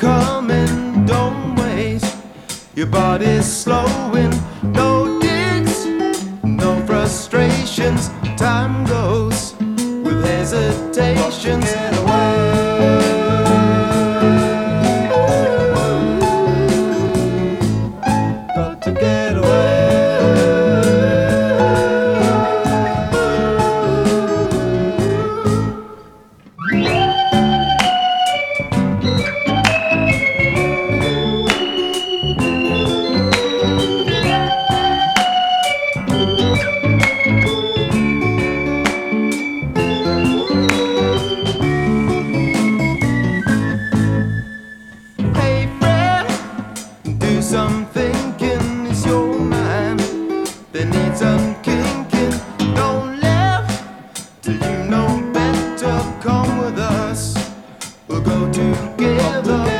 coming, don't waste. Your body's slowing, no digs, no frustrations. Time goes with hesitations. Get away. Got to get away. Do some thinking, is your mind that needs unkinking. Don't live till you know better. Come with us, we'll go together.